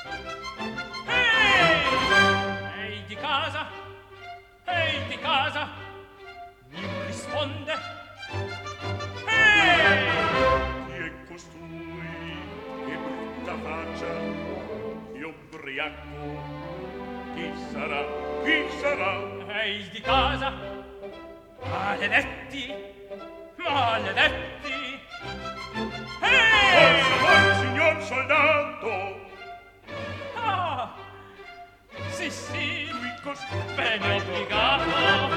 Ehi di casa? Ehi di casa? Mi risponde? Chi è costui? Che brutta faccia! Io ubriaco. Chi sarà? Chi sarà? Ehi di casa? Maledetti! Maledetti! Forza, signor soldato! Ah! Sì, sì! Qui Bene obbligato!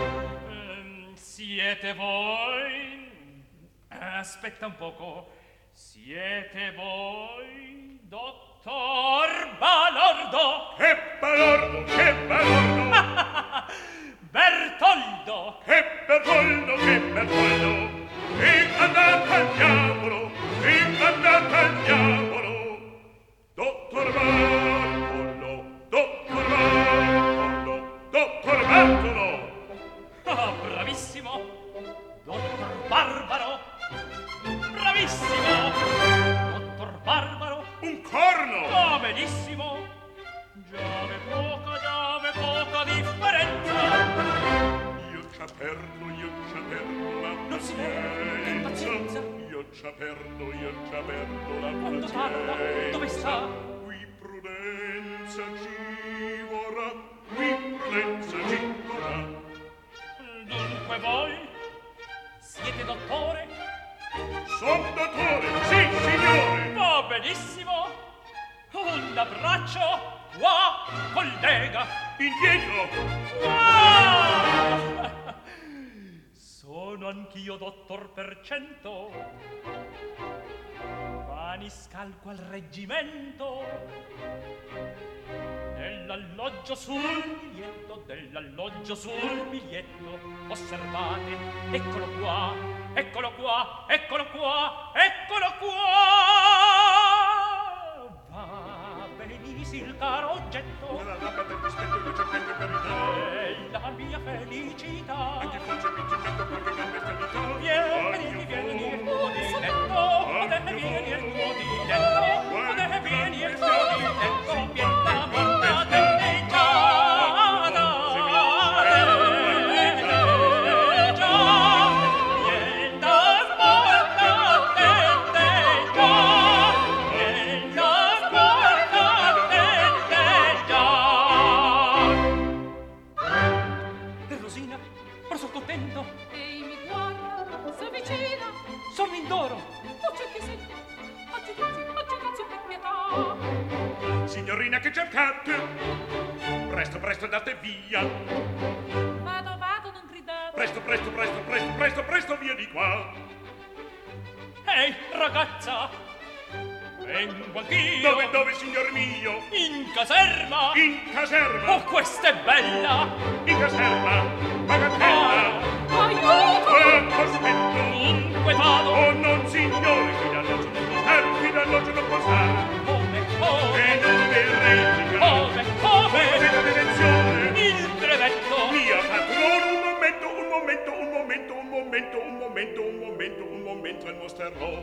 Siete voi? Aspetta un poco. Siete voi, dottor Balordo? Che balordo, che balordo! Bertoldo! Che Bertoldo, che Bertoldo! Ingannata al diavolo, ingannata al diavolo! Dottor Bartolo, dottor Bartolo, dottor Bartolo! Ah, bravissimo! Dottor Barbaro! Bravissimo! Dottor Barbaro! Un corno! Ah, benissimo! Già ve poca differenza! Io ci perdo la Non si vede, che impazienza! Io ci perdo la Quando parla, dove sta? Qui prudenza ci vorrà, qui prudenza ci vorrà. Dunque voi siete dottore? Son dottore, sì, signore! Va benissimo! Un abbraccio! Qua, collega! Indietro! Qua! Sono anch'io dottor per cento. Vani scalco al reggimento. Dell'alloggio sul biglietto, osservate, eccolo qua, eccolo qua, eccolo qua, eccolo qua. Va benissimo il caro oggetto. La lapa del dispetto io cercando carità. E la mia felicità. Anche il concepimento qualche grande stabilità. Vieni, vieni il tuo diletto, vieni il tuo diletto, vieni il tuo diletto, pietamente danneggiata, Rosina, ora sono contento. Ehi, mi guarda, s'avvicina. Sono indoro. Oh, c'è che sento. Oggi per pietà. Signorina che cercate? Presto, presto andate via. Vado, non gridate. Presto, via di qua. Ehi, ragazza, vengo anch'io. Dove, signor mio? In caserma. In caserma. Oh, questa è bella. In caserma. Bagatella. Aiuto! Cospetto. Dunque vado. Oh, non signore, qui d'alloggio non può stare, qui d'alloggio non può stare. Come? E non verrete. Come? Avete lezione. Il brevetto. Mia patrona, un momento, e mostrerò.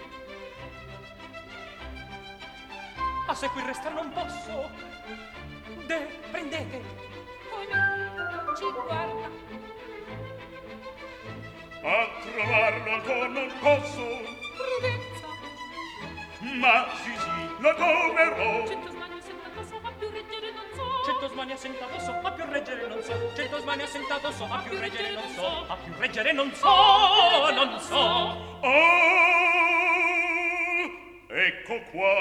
A se qui restar non posso. Prendete. Poi ci guarda. A trovarlo ancora non posso. Prudenza. Ma sì, lo troverò. 100 smanie senza addosso, a più reggere non so. 100 smanie assenta addosso, a più reggere non so. 100 smanie assenta addosso, a più reggere non so. A più reggere non so, non so. Ecco qua.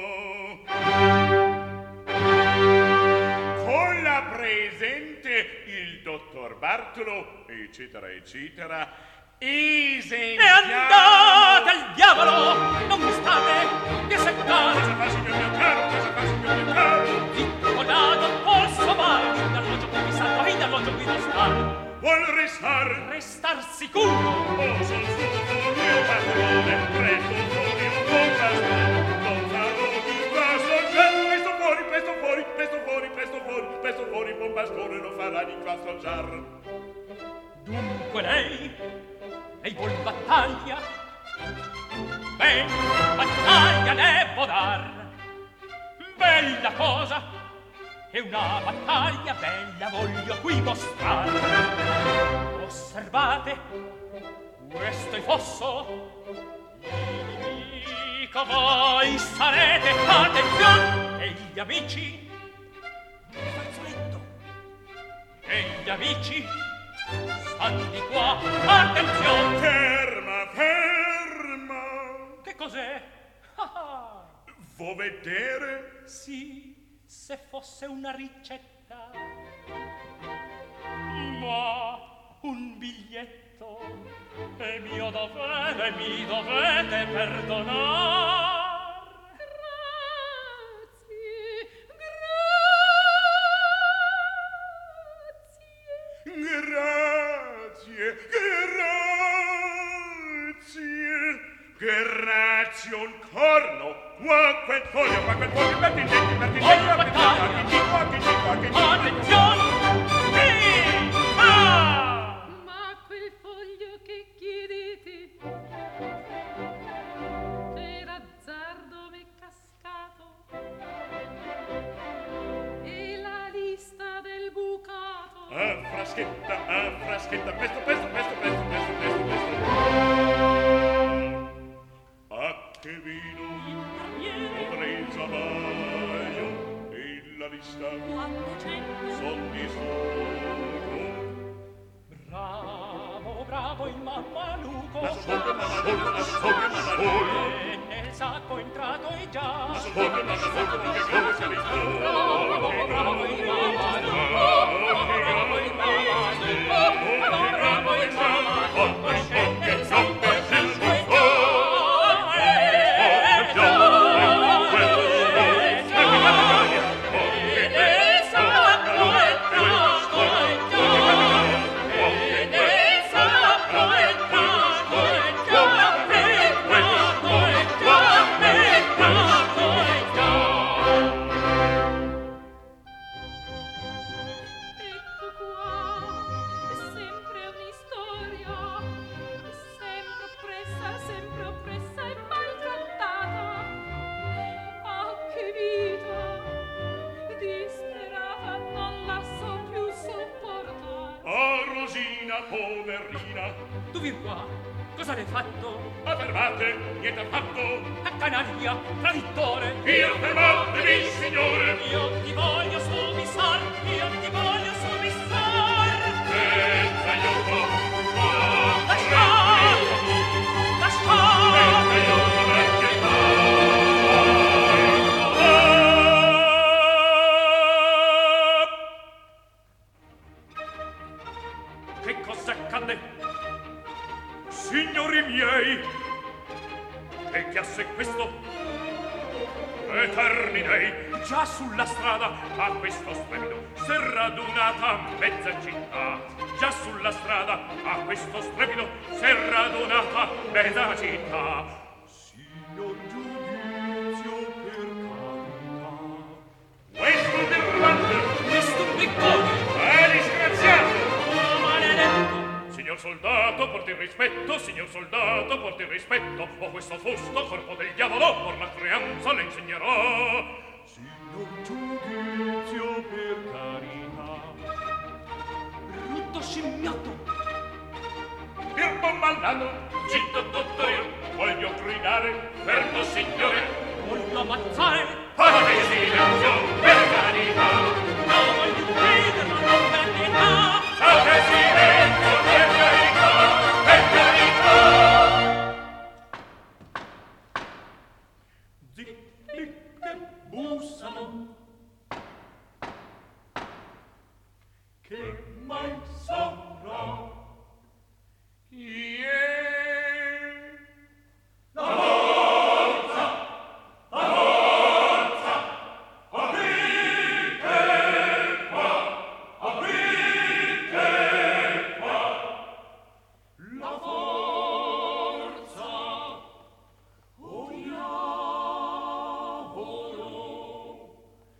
Con la presente il dottor Bartolo, eccetera, eccetera. E andate al diavolo! Non mi state! Vi secate! Cosa fa, signor mio caro? Cosa fa, signor mio caro? Zitto lato posso fare! In alloggio qui mi salvo, in alloggio qui non star! Vuol restar? Restar sicuro! Oh, son suo mio padrone, presto fuori un buon bastone, non farò di qua soggiar, presto fuori, buon bastone, non farà di qua soggiar. Dunque lei vuol battaglia? Ben, battaglia devo dar! bella cosa e una battaglia bella voglio qui mostrare. Osservate, questo è fosso, nemico voi sarete, attenzione, e gli amici, il fazzoletto, e gli amici, stanno di qua, attenzione. Ferma, ferma. Che cos'è? Vuoi vedere? Sì, se fosse una ricetta. Ma un biglietto è mio dovere, mi dovete perdonar. Grazie, grazie un corno, qua quel foglio, metti in denti, Attenzione! Ma quel foglio che chiedete per azzardo m'è cascato e la lista del bucato. Fraschetta, presto. A che vino, presa maio, e la lista, son di solo. Bravo il mammaluco. Ascolta, E nel sacco entrato è già. ascolta, che grande sia l'istorno. Bravo il mammaluco. Bravo il mammaluco. Scende il sacco e sempre oppressa e maltrattata. Ah, che vita disperata, non la so più sopportare. Oh, Rosina, poverina, Tu vieni qua. Cosa l'hai fatto? affermate, niente affatto. A canaglia, tradittore. Io fermatevi, signore. Io ti voglio subissar. Io ti voglio subissar. Aiuto, Lasciar! Lasciar! Che cosa accade? Signori miei, che chiasso è questo? Eterni dei, già sulla strada a questo strepito s'è radunata mezza città. Già sulla strada a questo strepito s'è radunata mezza città. Signor giudizio per carità. Questo birlante, Questo piccone! è disgraziato. Oh, maledetto! Signor soldato, porti il rispetto, signor soldato, porti il rispetto. O questo fusto corpo del diavolo, or la creanza le insegnerò. Signor giudizio per carità. Brutto scimmiotto! Firmo malato, zitto dottorino, voglio gridare, fermo signore. Voglio ammazzare! Fate silenzio, per carità. No, voglio ucciderlo, non per pietà! Fate silenzio, per carità, per carità. Zitti che bussano, che mai saprà chi è. La forza, aprite qua, aprite qua. La forza, o diavolo,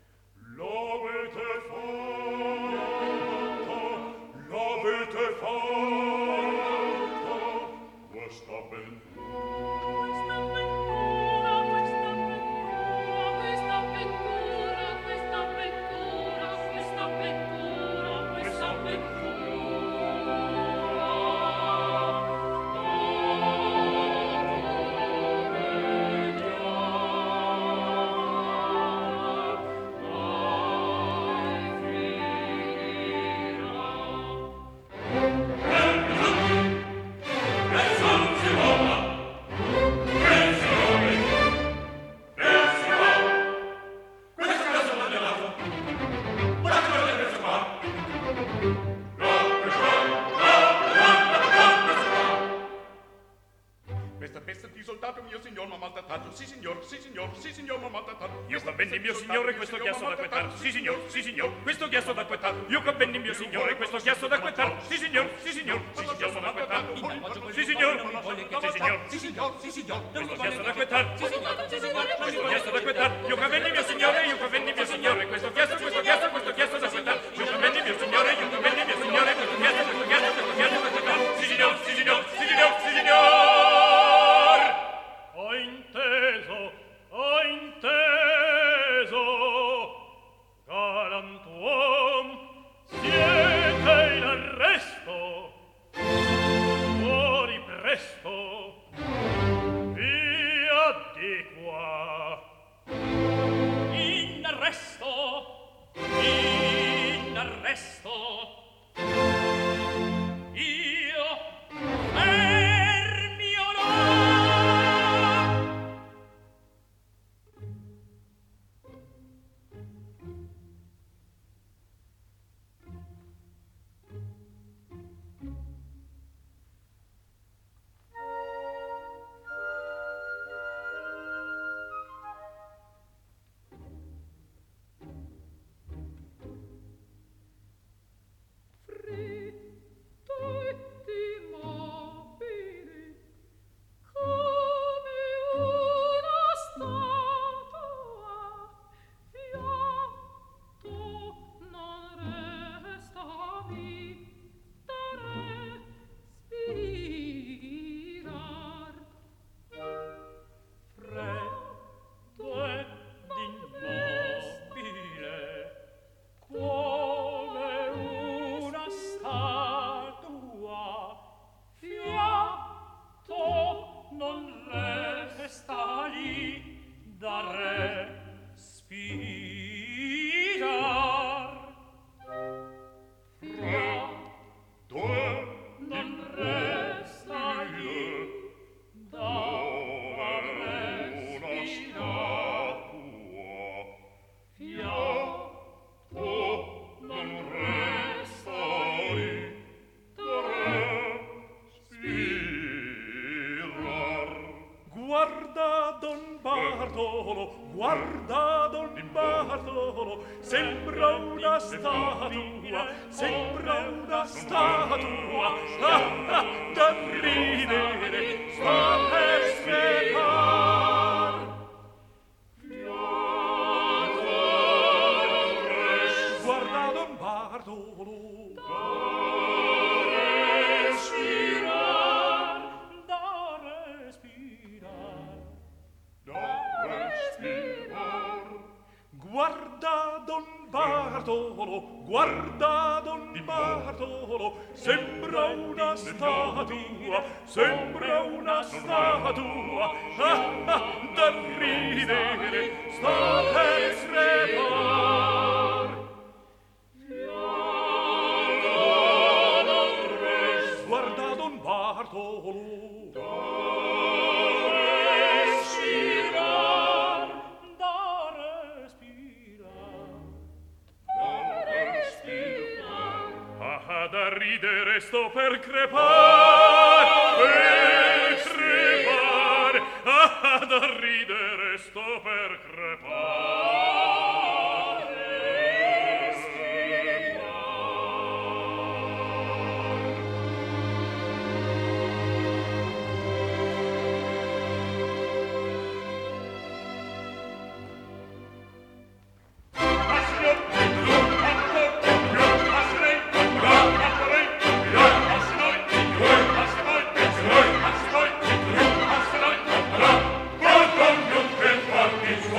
mio signore, questo chiasso d'acquettar. Sì, signor, questo chiasso d'acquettar. Io convenni, mio signore, questo chiasso d'acquettar. Sì, signor, questo chiasso d'acquettar. Sì, signor, questo chiasso d'acquettar. Questo chiasso d'acquettar. Io convenni, mio signore, questo chiasso d'acquettar. Io convenni, mio signore, questo chiasso d'acquettar. Sì, signor. Ho inteso, galantuom, siete in arresto, fuori presto, via di qua. In arresto, io fermiolo. Guarda Don Bartolo, sembra una statua, da ridere, sta per sfregar. Guarda Don Bartolo, guarda Don Bartolo, sembra una statua, da ridere, sta per sfregar. Guarda Don Bartolo, da ridere sto per crepar, da ridere sto per crepar. It's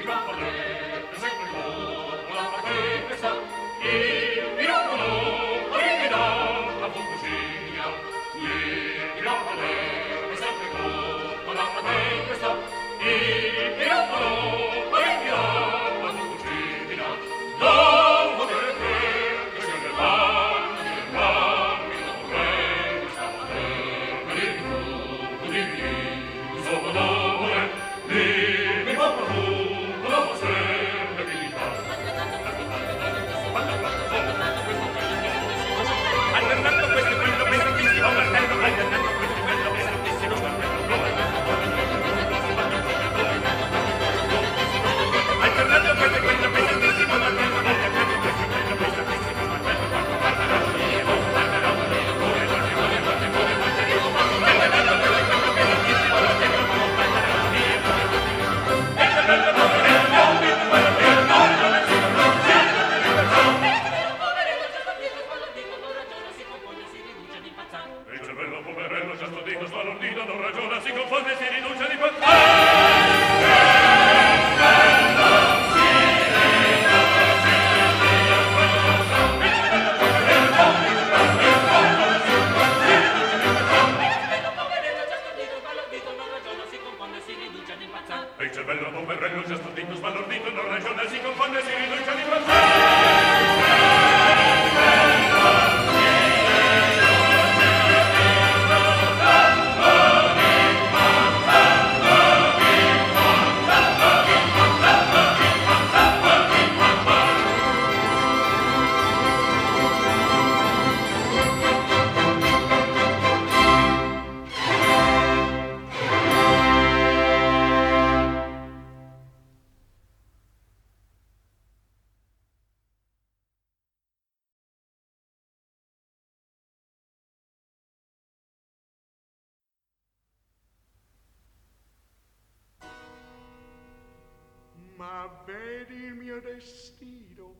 Ma vedi il mio destino,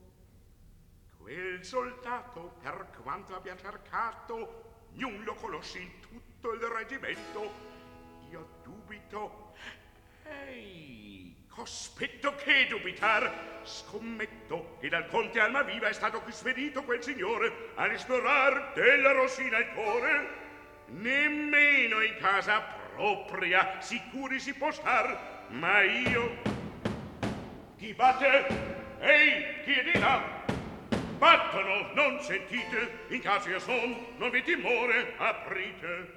quel soldato, per quanto abbia cercato, non lo conosci in tutto il reggimento. Io dubito. Ehi, cospetto che dubitar? Scommetto che dal conte Almaviva è stato qui spedito quel signore a esplorar della Rosina il cuore. Nemmeno in casa propria sicuri si può star, ma io... Chi batte? Ehi, chi è di là? Battono, non sentite? In casa io son, non vi timore, aprite.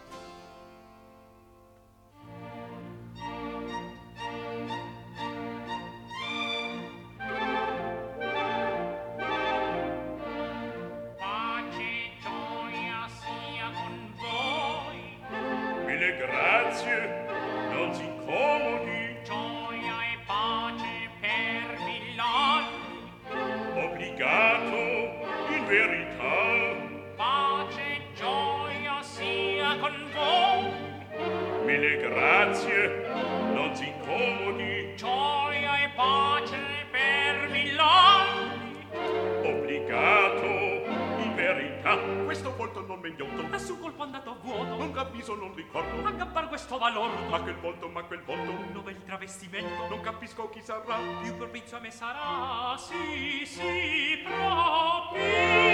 Pace, gioia sia con voi. Mille grazie, non si incomodi. Gioia e pace per mill'anni. Obbligato, in verità. Pace, gioia sia con voi. Mille grazie, non si incomodi. Gioia e pace per mill'anni. Obbligato, in verità. Questo volto non m'inghiotto. Ma su colpo andato a vuoto. Non capisco, non ricordo. Aggappar questo valordo. Ma quel volto, Un bel travestimento. non capisco chi sarà. Più propizio a me sarà. Sì, sì, propizio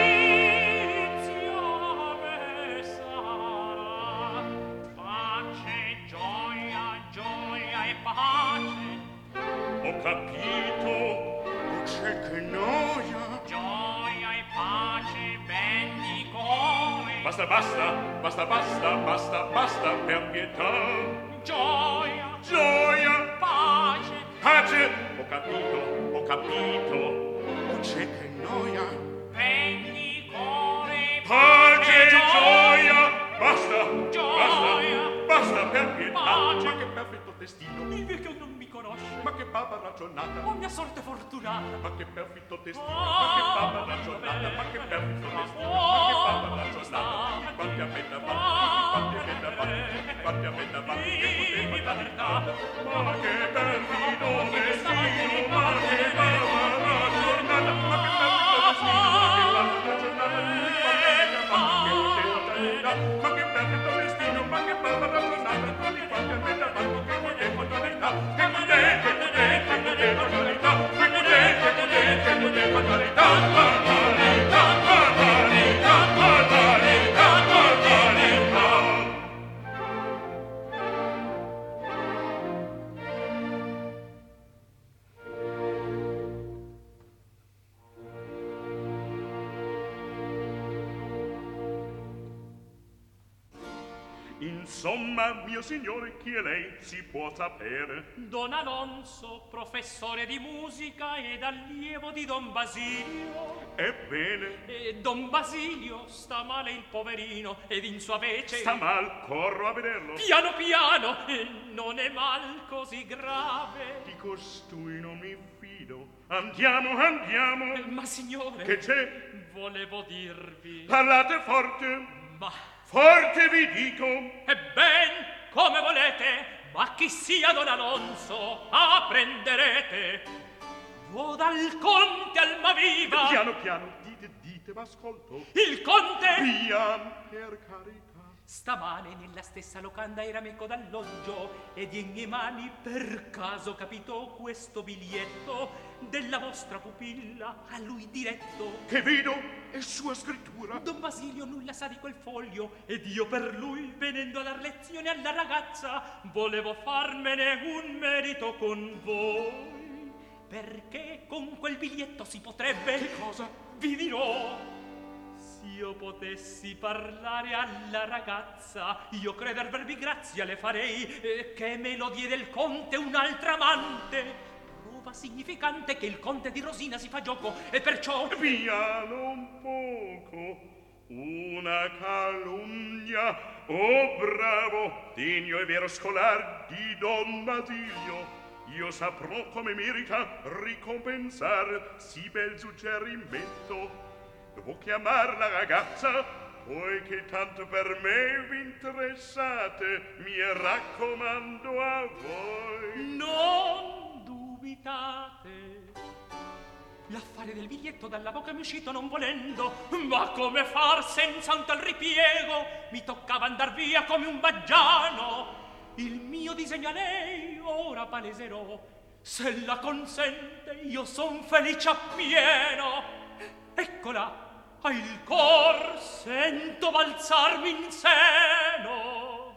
a me sarà. Pace, gioia, gioia e pace. Ho capito. C'è che noia. Gioia e pace, ben di cuore. Basta, basta, basta, basta, basta, basta, per pietà. Gioia, Gioia, pace. pace. Ho capito. C'è che noia. Ben di cuore. Pace, gioia. Basta, Gioia. basta, per pietà. Pace. Ma che perfetto destino. Il vecchio non mi conosce. Ma che baba ragionata. Oh, mia sorte fortunata. Ma che perfetto destino. Ma che baba ragionata. Ma che perfetto destino. Ma che baba ragionata. Tutti quanti a me davanti. Tutti quanti a me davanti. Tutti quanti a me davanti. Che poteva carità. Ma che perfido destino. Ma che baba ragionata. Ma che perfetto destino. Ma che baba ragionata. Tutti quanti a me davanti. Che poteva carità. Ma che perfetto destino. Ma che baba ragionata. Tutti quanti a me davanti. Che poteva carità. Che poteva Insomma, mio signore, chi è lei si può sapere? Don Alonso, professore di musica ed allievo di Don Basilio. Ebbene? Don Basilio sta male il poverino ed in sua vece... Sta mal, corro a vederlo. Piano piano, non è mal così grave. Di costui non mi fido. Andiamo, andiamo. Ma signore... Che c'è? Volevo dirvi... Parlate forte. Ma... Forte vi dico. Ebben, come volete, ma chi sia Don Alonso, apprenderete. Vo dal conte Almaviva. Piano, piano, dite, m'ascolto. Il conte... Pian, per carità. Stamane nella stessa locanda era meco d'alloggio ed in mie mani per caso capitò questo biglietto della vostra pupilla a lui diretto. Che vedo è sua scrittura. Don Basilio nulla sa di quel foglio ed io per lui venendo a dar lezione alla ragazza volevo farmene un merito con voi, perché con quel biglietto si potrebbe... Che cosa? Vi dirò. Io potessi parlare alla ragazza, io creder verbi grazia le farei, che me lo diede il conte un'altra amante, prova significante che il conte di Rosina si fa gioco, e perciò... Piano un poco, una calunnia, oh bravo, degno e vero scolar di Don Basilio, io saprò come merita ricompensar si bel suggerimento. Devo chiamar la ragazza, poiché tanto per me vi interessate, mi raccomando a voi. Non dubitate. L'affare del biglietto dalla bocca mi è uscito non volendo, ma come far senza un tal ripiego? Mi toccava andar via come un baggiano. Il mio disegno a lei ora paleserò. Se la consente io son felice appieno. Eccola. A il cor sento balzarmi in seno.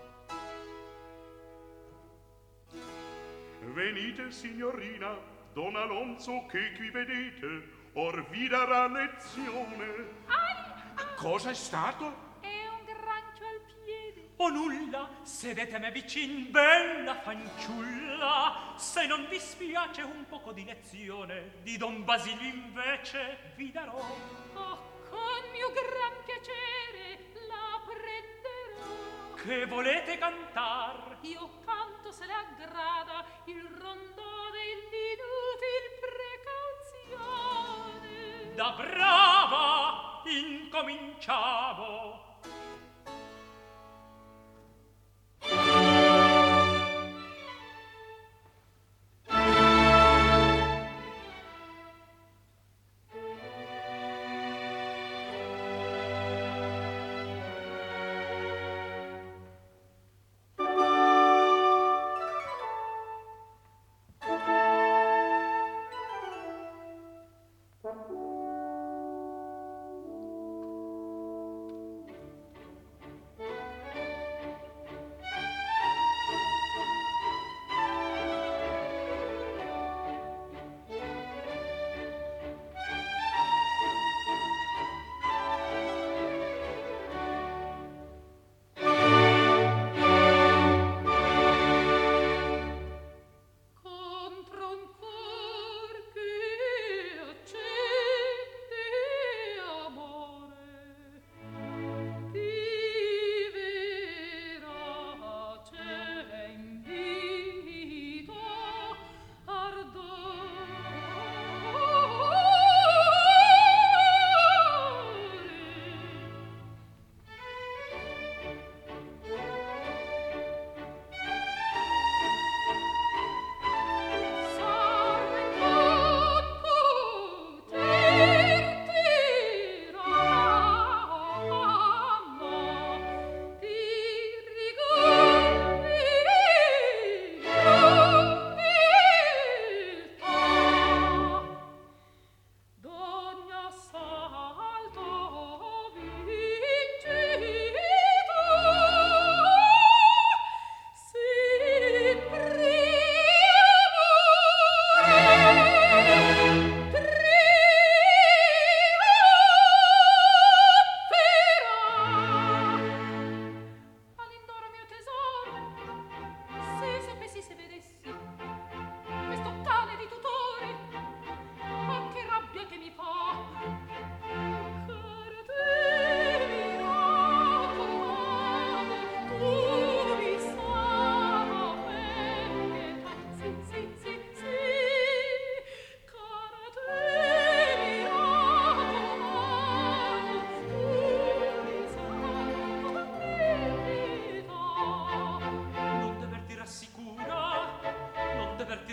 Venite, signorina, Don Alonso che qui vedete, or vi darà lezione. Cosa è stato? È un granchio al piede. O nulla, sedetemi vicin, bella fanciulla. Se non vi spiace un poco di lezione, di Don Basilio invece vi darò. Oh, con mio gran piacere la prenderò. Che volete cantar? Io canto se le aggrada il rondò dell'inutil precauzione. Da brava incominciamo.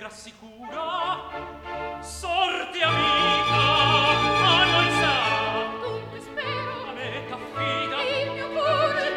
rassicura, sorte amica a noi sarà. Dunque spero A me t'affida il mio cuore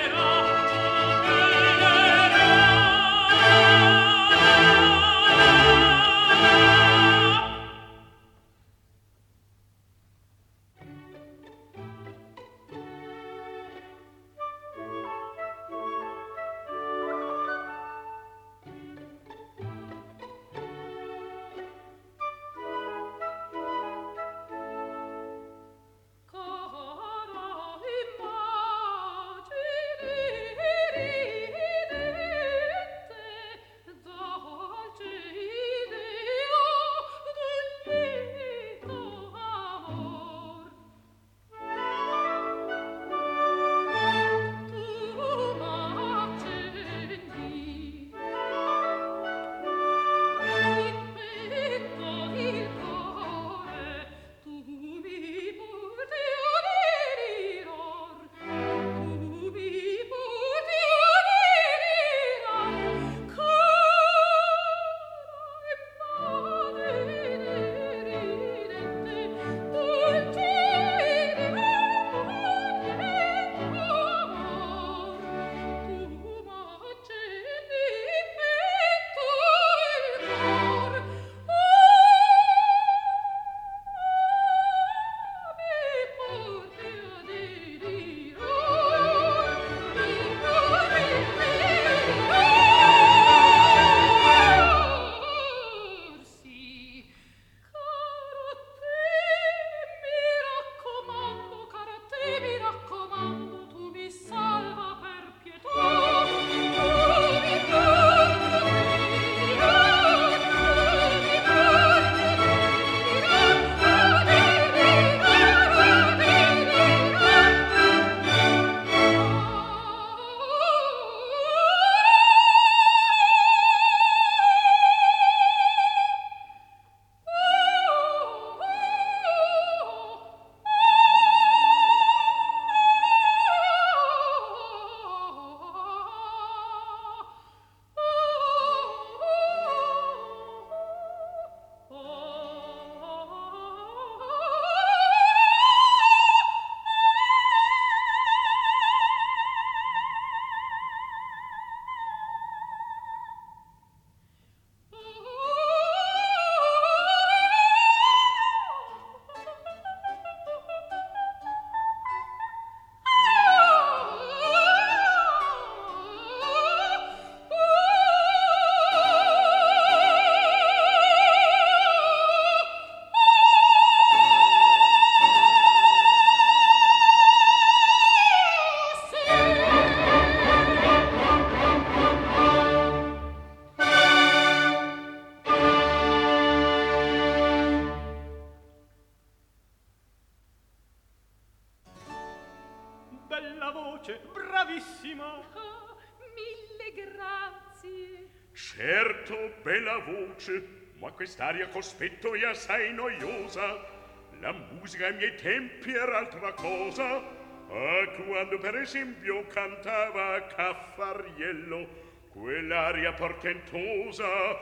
Certo, bella voce, ma quest'aria cospetto è assai noiosa. La musica ai miei tempi era altra cosa. Ah, quando per esempio cantava Caffariello, quell'aria portentosa,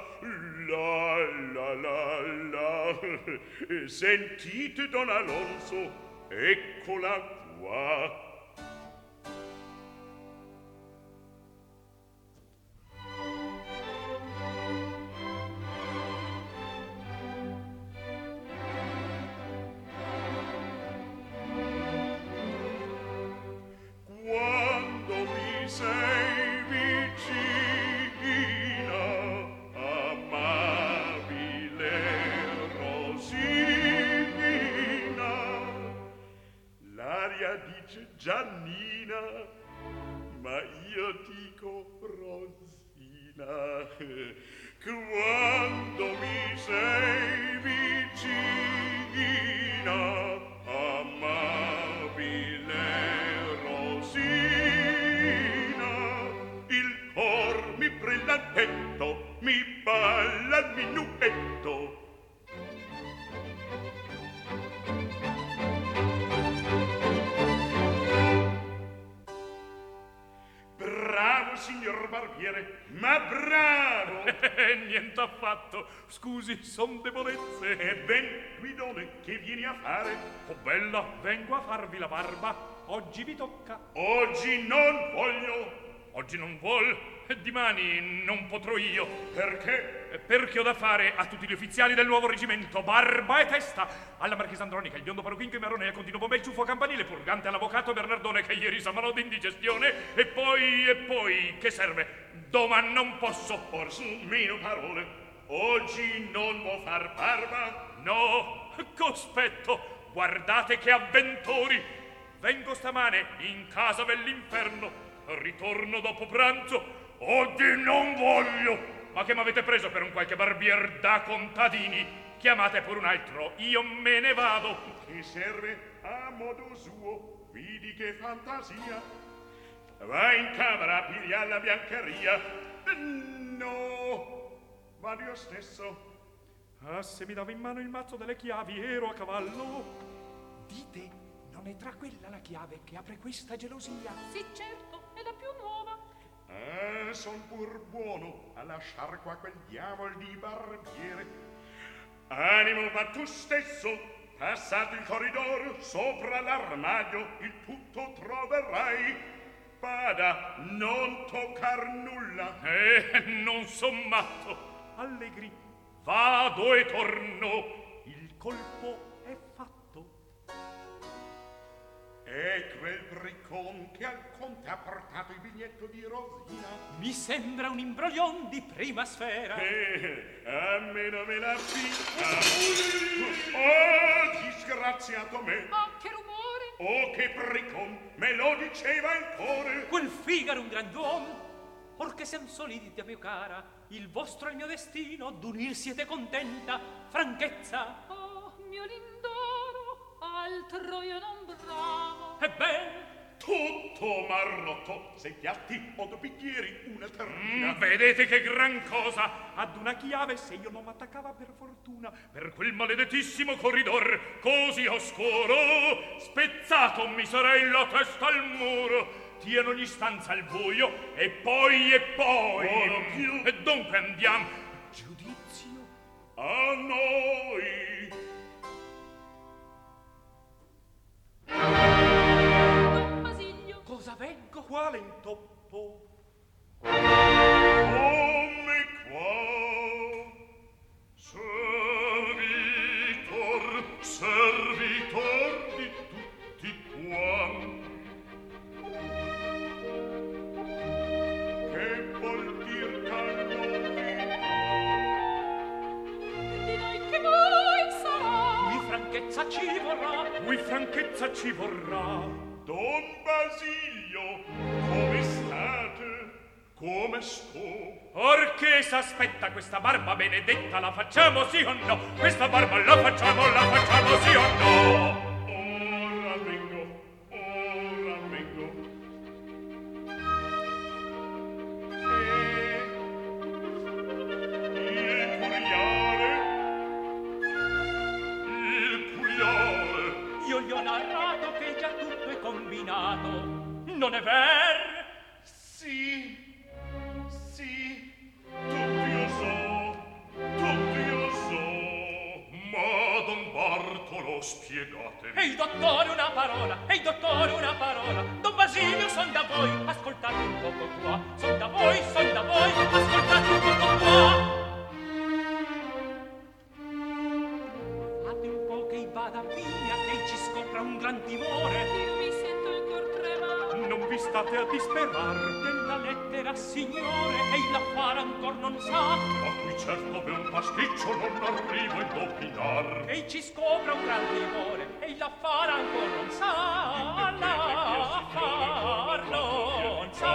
la la la la. Sentite, Don Alonso, eccola qua. Giannina, ma io dico Rosina. Quando mi sei vicina, amabile Rosina, il cor mi brilla al petto, mi balla il minuetto. Signor barbiere, ma bravo! Niente affatto. Scusi, son debolezze. Ben, Guidone, che vieni a fare? Oh, bella, vengo a farvi la barba. Oggi vi tocca. Oggi non voglio. Oggi non vuol? Dimani non potrò io. Perché? Perché ho da fare a tutti gli ufficiali del nuovo reggimento barba e testa. Alla marchesa Andronica, il biondo parruchinco e marrone, a continuo bombe, il ciuffo campanile, purgante all'avvocato Bernardone che ieri s'ammalò d'indigestione. E poi, che serve? Domani non posso. Forse meno parole. Oggi non può far barba? No, cospetto. Guardate che avventori. Vengo stamane in casa dell'inferno. Ritorno dopo pranzo. Oggi non voglio. Ma che m'avete preso per un qualche barbier da contadini? Chiamate pure un altro, io me ne vado. Che serve a modo suo, vedi che fantasia. Vai in camera a pigliare la biancheria. No, vado io stesso. Ah, se mi davo in mano il mazzo delle chiavi, ero a cavallo. Dite, non è tra quella la chiave che apre questa gelosia? Sì, certo, è la più nuova. Son pur buono a lasciar qua quel diavol di barbiere. Animo, ma tu stesso, passato il corridoro, sopra l'armadio, il tutto troverai. Bada, non toccar nulla. Non son matto. Allegri, vado e torno. Il colpo è fatto. E quel briccon che al conte ha portato il biglietto di Rosina. Mi sembra un imbroglion di prima sfera. A me non me la fica. Oh, disgraziato me. Ah, che rumore! Oh, che briccon, me lo diceva il cuore. Quel Figaro un grand'uomo. Or che siam soliti, mio cara, il vostro e il mio destino d'unir siete contenta. Franchezza. Oh, mio lindoro, altro io non bramo. Ebben, Tutto marrotto, 6 piatti, 8 bicchieri, una terrina. Vedete che gran cosa. Ad una chiave se io non m'attaccava per fortuna. Per quel maledettissimo corridor così oscuro, spezzato mi sarei la testa al muro. Tieno ogni stanza al buio. E poi Ora più. E dunque andiamo. Giudizio A noi. Don Basilio, cosa vengo? quale intoppo? Come qua? Servitor di tutti quanti. Che vuol dir tal novità? di noi che voi sarà. Qui franchezza ci vorrà. Qui franchezza ci vorrà. Don Basilio, come state? Come sto? Or che s'aspetta questa barba benedetta, la facciamo sì o no? Questa barba la facciamo sì o no? Ora vengo, ora vengo. Il curiale. Io gli ho narrato che già tutto è combinato. Non è ver? Sì, tutti io so, Ma Don Bartolo spiegate. E il dottore una parola, Don Basilio, son da voi, ascoltate un poco qua. Son da voi, ascoltate un poco qua. Fate un po' che vada via, che ci scopra un gran timore. Io mi sento il cor tremare. Non vi state a disperar. Della lettera, signore, e l'affare ancor non sa. Ma qui certo per un pasticcio non arrivo a indovinar. E ci scopra un gran timore, e l'affare ancor non sa. L'affar non sa,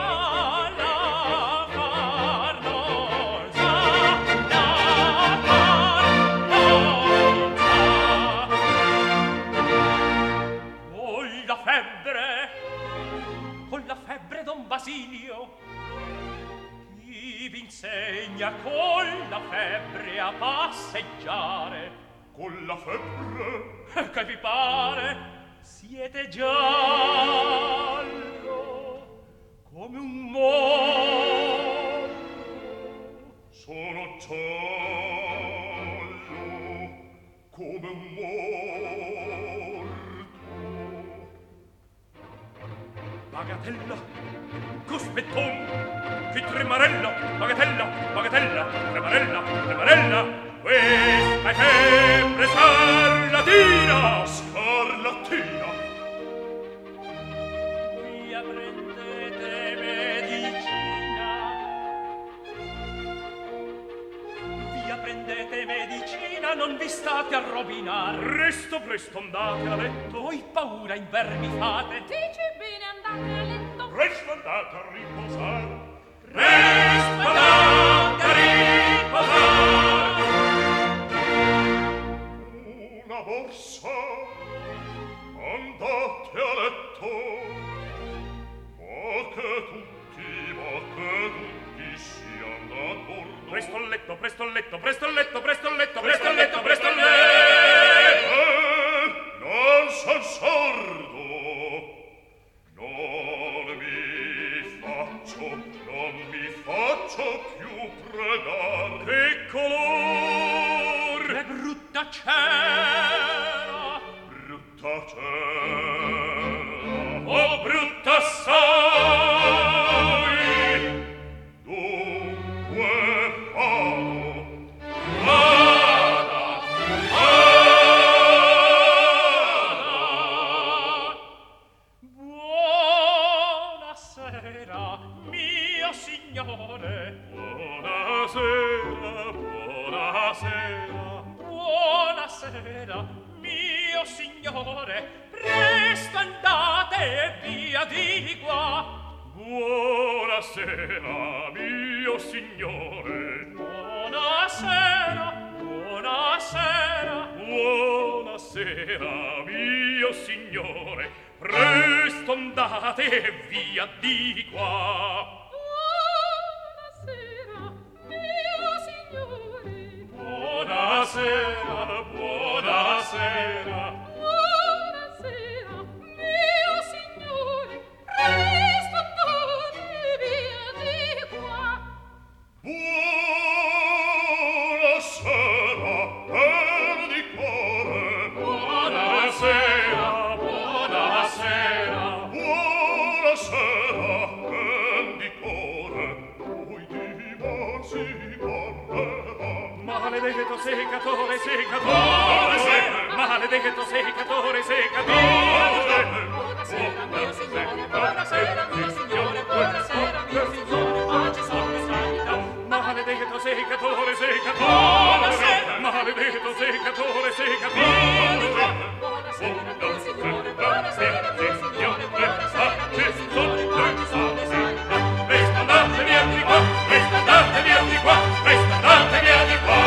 l'affar non sa, l'affar non sa. Con la febbre, Don Basilio, chi vi insegna con la febbre a passeggiare? Con la febbre? Che vi pare? Siete giallo come un morto. Sono giallo come un morto. Bagatella, cospetton, che tremarella, bagatella, bagatella, tremarella, tremarella. Questa è febbre scarlatina, Scarlattina. via prendete medicina, via prendete medicina, non vi state a rovinare. Presto, presto andate a letto. Voi paura invermi fate, Dice bene, andate a letto. Presto andate a riposare. presto andate a riposare. Una borsa, andate a letto. Ma che tutti siano d'accordo. Presto al letto, presto al letto, presto al letto, presto al letto, Presto al letto, presto al letto. Non son sordo. Non mi faccio più pregar. Che color, che brutta cera, Brutta cera, oh brutta sei. dunque vado. Vada, buonasera, mio signore. Buonasera, buonasera. Buonasera, mio signore. Presto andate via di qua. Buonasera, mio signore. Buonasera, buonasera. Buonasera, mio signore. Presto andate via di qua. Buonasera, mio signore. Buonasera, buonasera. Buonasera, mio signore. Presto andate via di qua. Buonasera, di cuore. Buonasera, buonasera. Buonasera, di cuore. Poi di man si parlerà. Maledetto seccatore, seccatore. Buonasera. Maledetto seccatore, seccatore. Buonasera, mio signore. Buonasera, mio signore. Buonasera, mio signore. Pace, salve, sanità. Maledetto seccatore, seccatore. Buonasera. Maledetto seccatore, seccatore. Buonasera, mio signore. Buonasera, mio signore. Buonasera, mio signore. Pace, salve, sanità. Presto andate via di qua, presto andate via di qua, presto andate via di qua.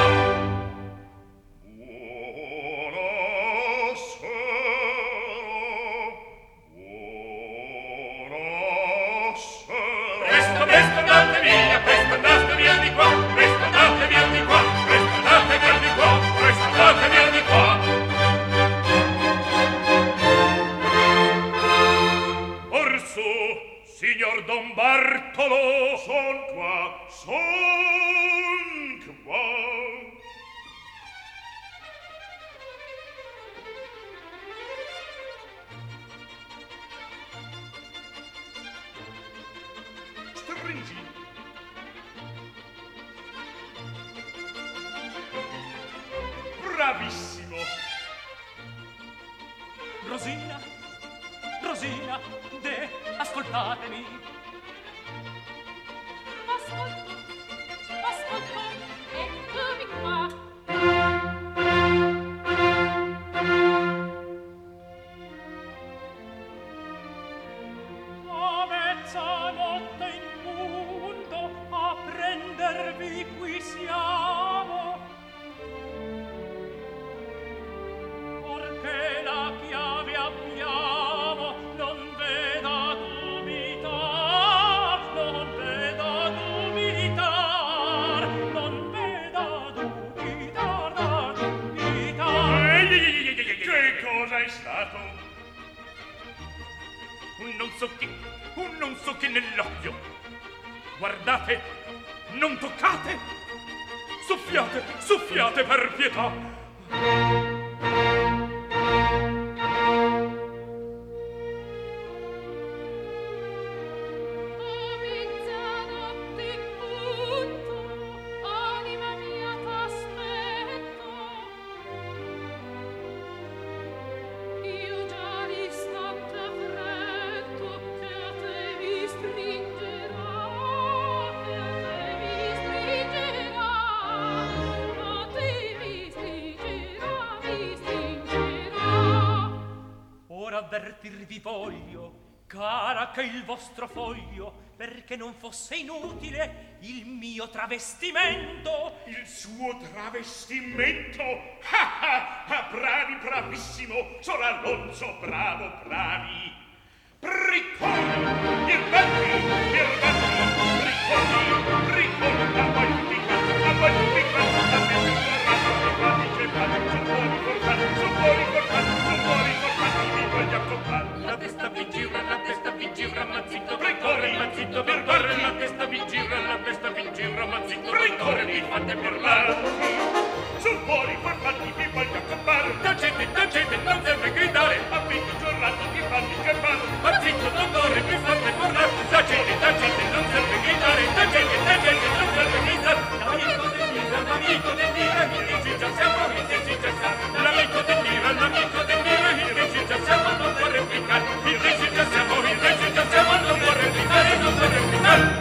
Presto, presto andate via, presto andate via di qua, presto andate via di qua, presto andate via di qua, presto andate via di qua. Orso, signor Don Bartolo, son qua. Stringi. Bravissimo. Rosina, Rosina, ascoltatemi. Ascolto, ascolto, eccomi qua. A mezzanotte in punto a prendervi qui siamo. Orché la chiave abbiamo, non veda dubitar, non veda dubitar, non veda dubitar, da dubitar. Che cosa è stato? Un non so che nell'occhio. Guardate, non toccate, soffiate per pietà. Avvertirvi voglio, cara, che il vostro foglio, perché non fosse inutile il mio travestimento. Il suo travestimento? Bravi, bravissimo, Sor Alonso, bravo, bravi. Ricordi, birbelli, ricordi, la politica, la testa vi gira, mazzito, ricorre, mazzito, per corre, la testa vi gira, mazzito, ricorre, vi fate parlare. Sul fuori, farfatti, vi voglio accoppare. Tacete, non serve gridare, affitto giornati, vi fanno incappare. Mazzito, dottore, vi fate parlare. Tacete, non serve gridare, tacete, non serve gridare. L'amico del Mira, mi dici già siamo, mi dici già siamo. L'amico del Mira, mi dici già siamo, non può replicare. Mi dici già siamo, non può replicare, non può replicare.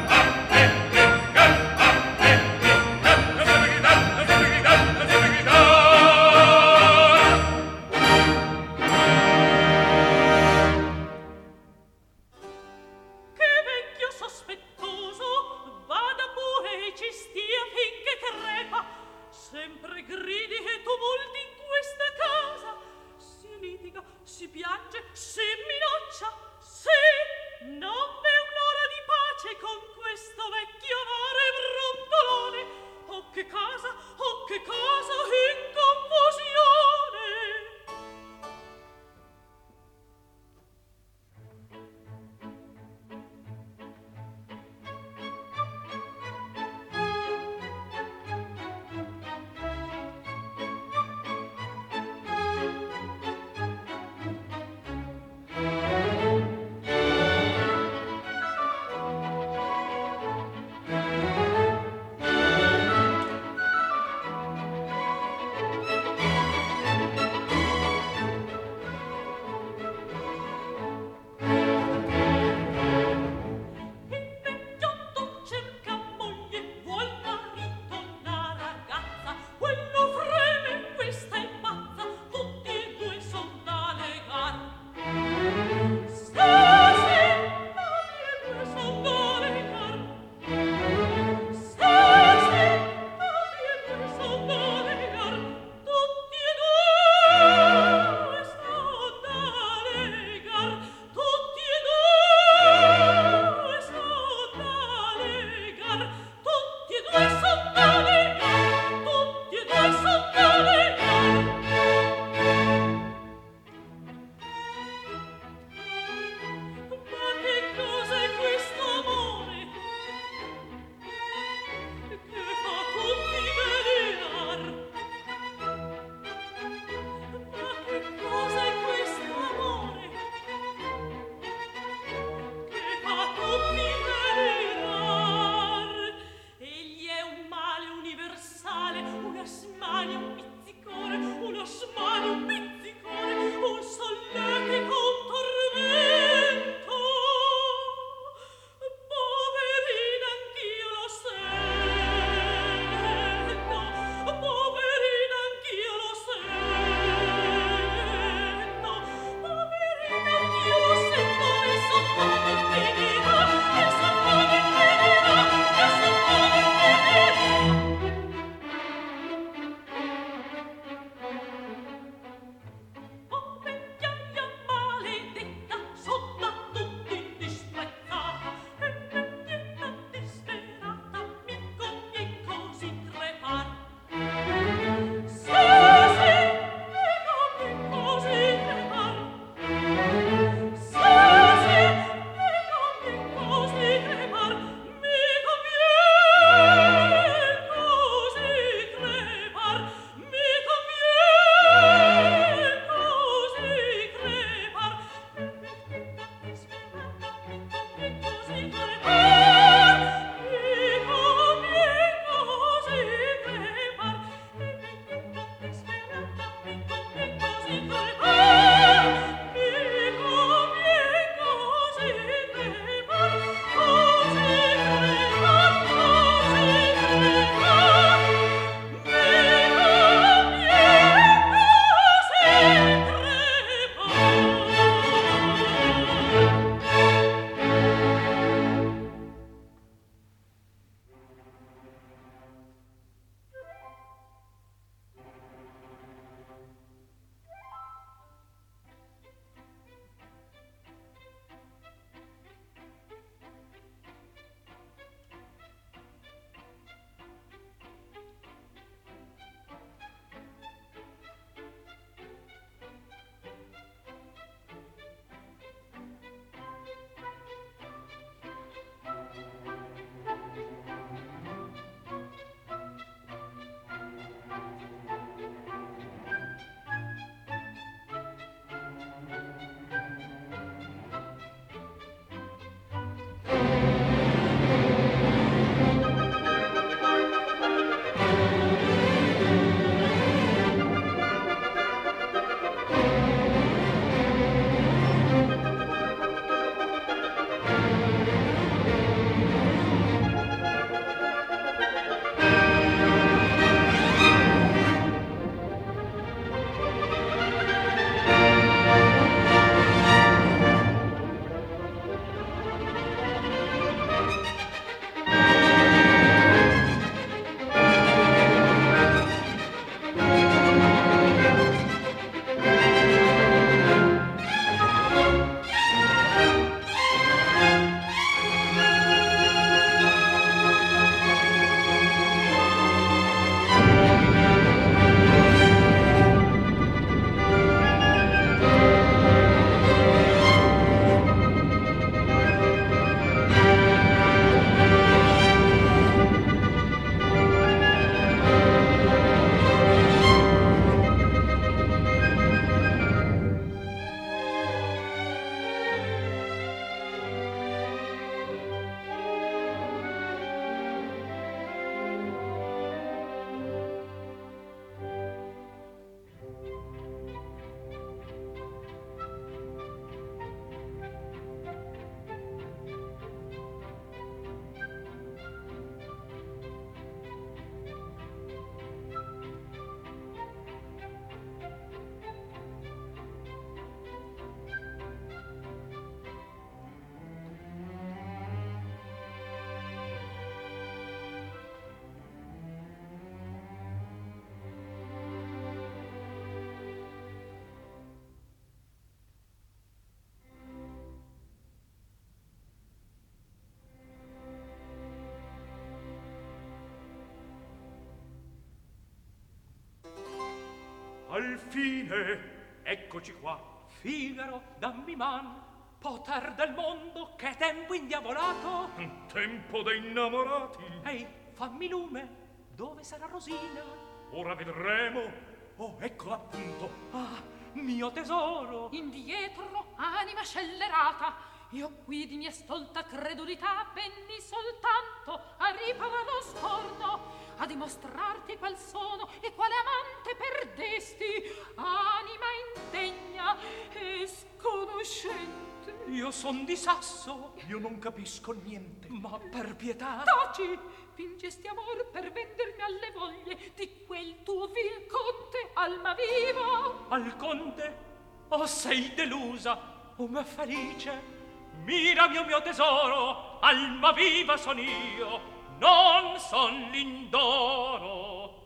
al fine, eccoci qua. Figaro, dammi man, poter del mondo, che tempo indiavolato. Tempo dei innamorati. Ehi, fammi lume, dove sarà Rosina? Ora vedremo. Oh, eccola appunto. Ah, mio tesoro. Indietro, anima scellerata, io qui di mia stolta credulità venni soltanto a riparar lo scorno, a dimostrarti qual sono e quale amante perdesti, anima indegna e sconoscente. Io son di Sasso. Io non capisco niente. Ma per pietà. Taci, fingesti amor per vendermi alle voglie di quel tuo vil conte Almaviva. Al conte? Oh, sei delusa, oh mia felice. Mirami, o mio tesoro, Almaviva son io, non son Lindoro.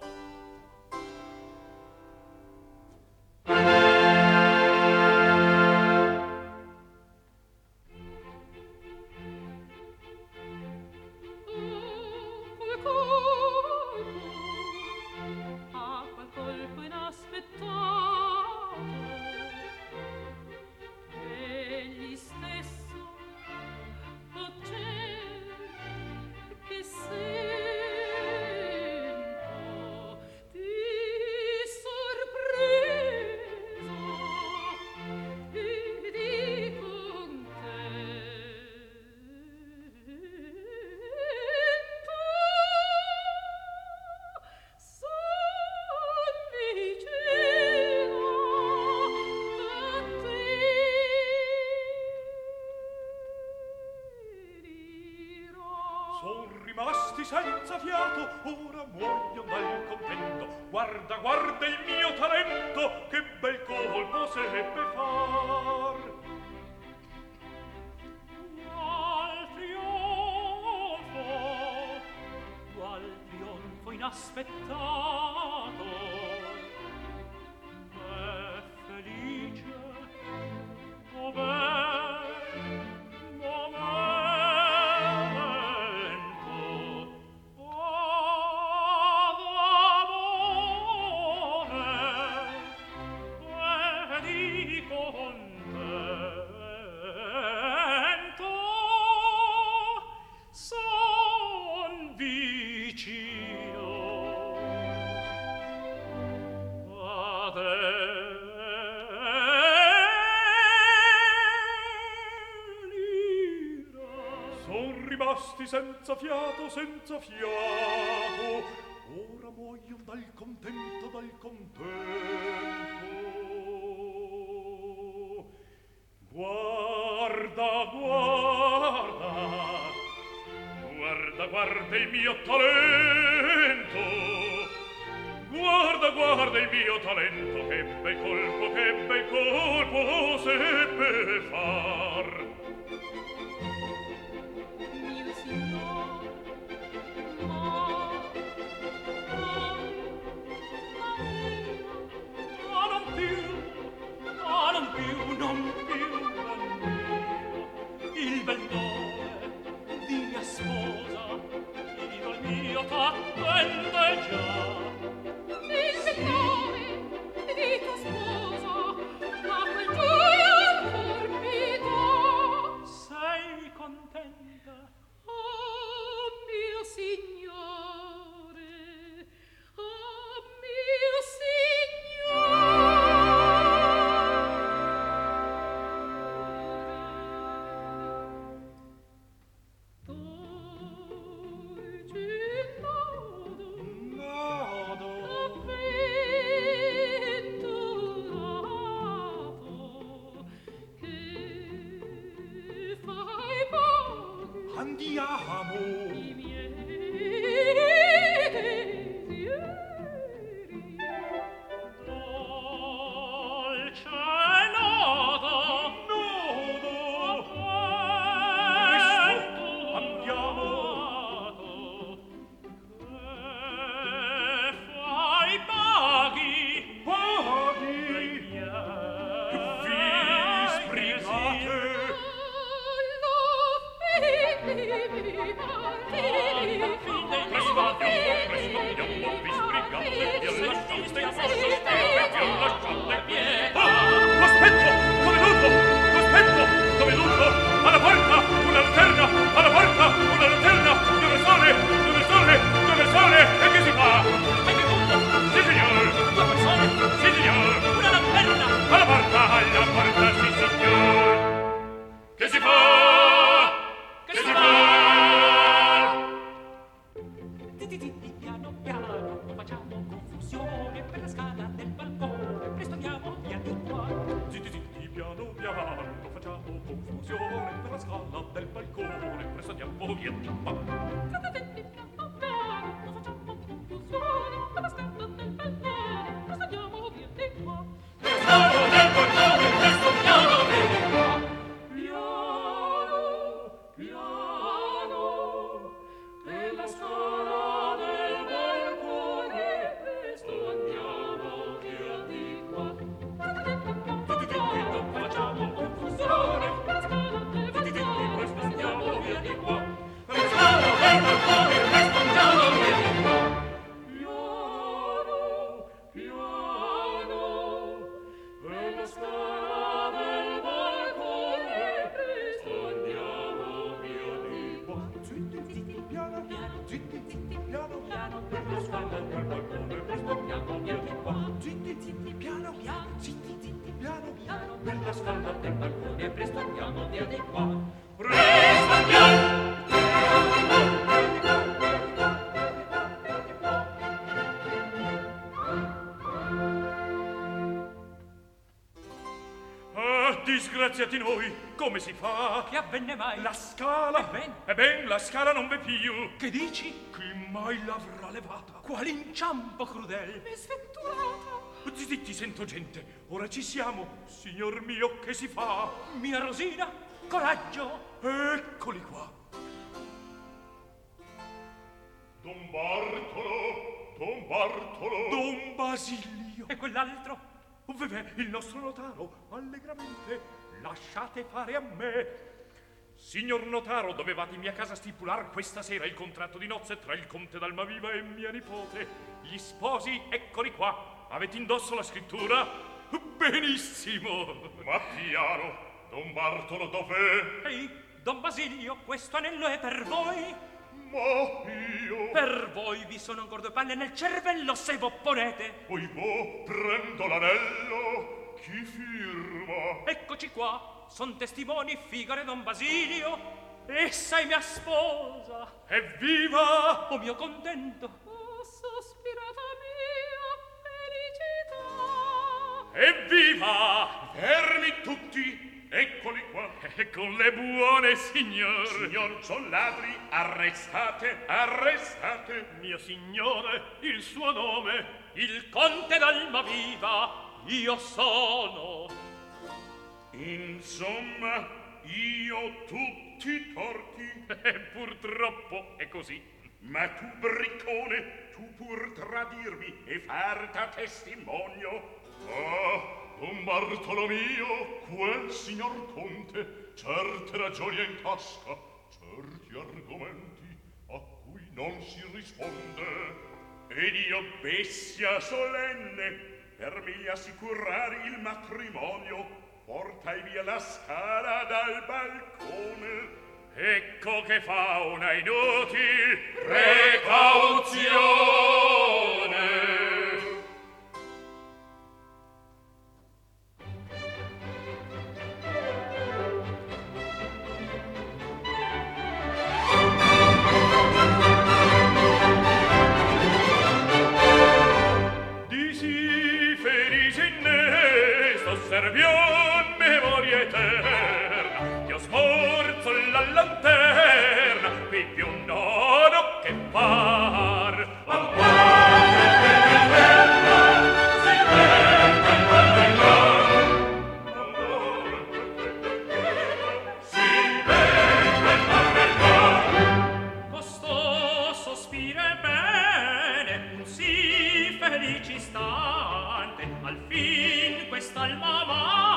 Quel colpo inaspettato, egli stesso che sento di sorpreso e di contento. Son vicino a te, dirò. Son rimasti senza fiato, ora muoiono dal contento. Guarda, guarda il mio talento, che bel colpo seppe far. Qual trionfo inaspettato. È felice, oh bel momento, oh d'amore e di contento. Son vicino a te. Son rimasti senza fiato, senza fiato. Ora muoiono dal contento, dal contento. Guarda, guarda, guarda, guarda il mio talento. Guarda, guarda il mio talento, che bel colpo seppe far. Mio signor, Non più, non mio. Il bel nome di mia sposa, il mio t'attende già. il bel nome di tua sposa, ma quel giorno ancor mi dà. Sei contenta? Oh mio signore, oh mio signore. Torgi il nodo avventurato, che fai pochi Andiamo. i miei desieri. Dolce nodo, Nodo. Presto andiamo. Che fai paghi Paghi. Più fili sbrigate. Presto andiamo, vi sbrigate, vi lasciate, confusione per la scala del balcone, presto andiamo via di qua. State piano piano, non facciamo confusione per la scala del balcone, presto andiamo via di qua. Per la scala del balcone, presto andiamo via di qua. Piano, piano, per la scala del balcone, presto andiamo via di qua. Non facciamo confusione, Per la scala del balcone, presto andiamo via di qua. per la scala del balcone, presto andiamo via di qua. Piano, piano, per la scala del balcone, presto andiamo via di qua. Zitti, zitti, piano, piano, zitti, zitti, piano, piano, per la scala del balcone, presto andiamo via di qua. Zitti, zitti, piano, piano, zitti, zitti, piano, piano, per la scala del balcone, presto andiamo via di qua. Presto andiamo! Ah, disgraziati noi, come si fa? Che avvenne mai? La scala? Ben. La scala non v'è più. Che dici? Chi mai l'avrà levata? Qual inciampo crudel? Mi sventurata. Zitti, sento gente. Ora ci siamo. Signor mio, che si fa? Mia Rosina, coraggio! Eccoli qua. Don Bartolo, Don Bartolo. Don Basilio. E quell'altro? Vevè, il nostro notaro, allegramente. Lasciate fare a me. Signor notaro, dovevate in mia casa stipular questa sera il contratto di nozze tra il conte d'Almaviva e mia nipote. Gli sposi, eccoli qua. Avete indosso la scrittura? Benissimo. Ma piano, Don Bartolo dov'è? Ehi, Don Basilio, questo anello è per voi? Ma io... Per voi vi sono ancora 2 palle nel cervello se v'opponete. Oibò, prendo l'anello. Chi firma? Eccoci qua, son testimoni Figaro e Don Basilio. Essa è mia sposa. Evviva! Oh mio contento. Oh, sospirata mia felicità. Evviva! Fermi tutti. Eccoli qua. Con le buone, signor. Signor, son ladri. Arrestate, arrestate. Mio signore, il suo nome. Il conte d'Almaviva io sono. Insomma, io tutti torti. Purtroppo è così. Ma tu, briccone, tu pur tradirmi e far da testimonio. Ah, Don Bartolomeo, quel signor conte, certe ragioni ha in tasca, certi argomenti a cui non si risponde. Ed io, bestia solenne, per mi assicurare il matrimonio, portai via la scala dal balcone. Ecco che fa una inutil precauzione. Servion memoria eterna, io smorzo la lanterna, qui più nodo che far. Questo sospire bene, un sì felice istante, al fin quest'alma va